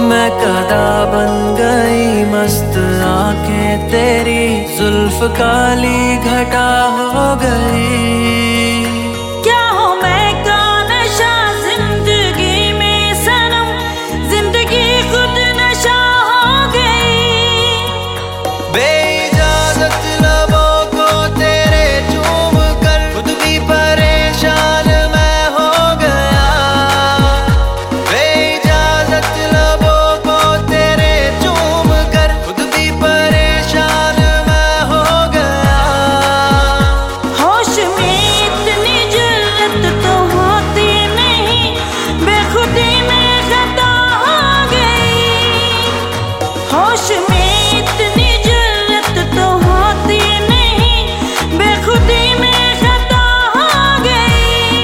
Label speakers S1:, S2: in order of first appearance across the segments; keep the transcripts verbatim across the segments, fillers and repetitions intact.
S1: मैं कदा बन गई मस्त आंखें तेरी, जुल्फ काली घटा हो गई।
S2: क्या हो मैं का नशा जिंदगी में सनम, जिंदगी खुद नशा हो गई।
S1: बेइजाजत लबों को तेरे चूम कर खुद भी परेशान मैं हो गया। बेइजाजत लबों को तेरे चूम कर खुद भी परेशान मैं हो गया।
S2: होश में इतनी जुर्रत तो होती नहीं, बेखुदी में खता हो गई। होश में इतनी जुर्रत तो होती नहीं, बेखुदी में खता हो गई।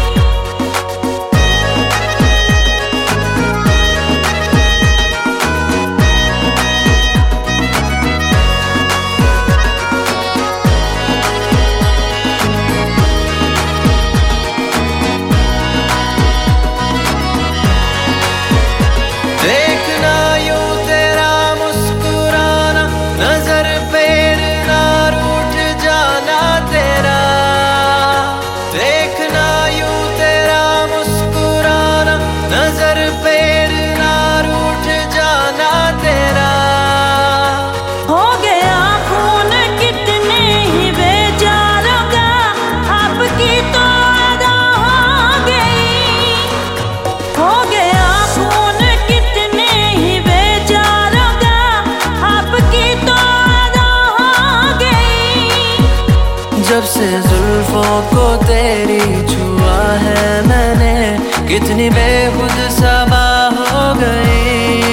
S1: देखना यूं तेरा मुस्कुराना, नजर फेरना रूठ जाना तेरा। देखना यूं तेरा मुस्कुराना, नजर फेरना रूठ जाना तेरा।
S2: हो गया खून कितने ही बेचारों का, आपकी तो अदा हो गई। हो गया खून कितने ही बेचारों का, आपकी तो अदा हो गई।
S1: जब से जुल्फों को तेरी छुआ है मैंने, कितनी बेखुद सबा हो गई।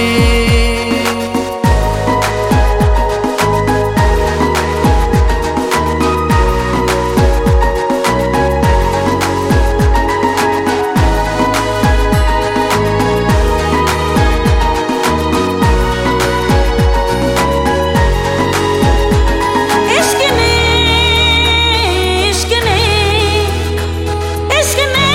S2: इश्क ने इश्क ने इश्क ने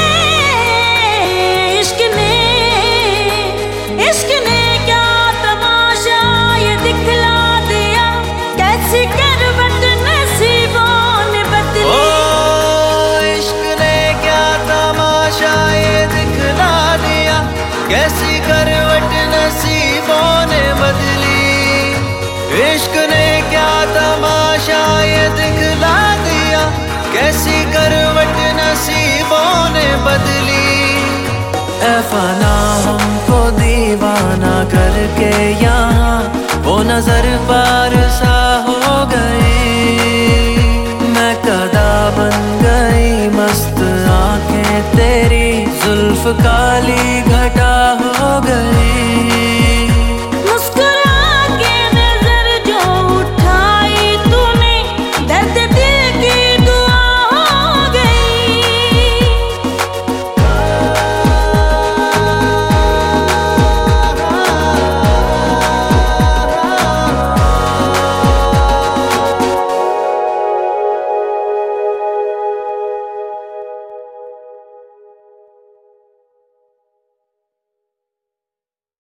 S2: इश्क ने इश्क ने क्या तमाशा ये दिखला दिया, कैसी करवट नसीबों ने बदली।
S1: ओ इश्क ने क्या तमाशा ये दिखला दिया, कैसी करवट नसीबों ने बदली। इश्क ने क्या तमाशा ये दिखला दिया, कैसी करवट नसीबों ने बदली। ऐ फना हमको दीवाना करके यहाँ वो नजर पार सा हो गई। मैं कदा बन गई मस्त आंखें तेरी, जुल्फ काली घटा हो गई।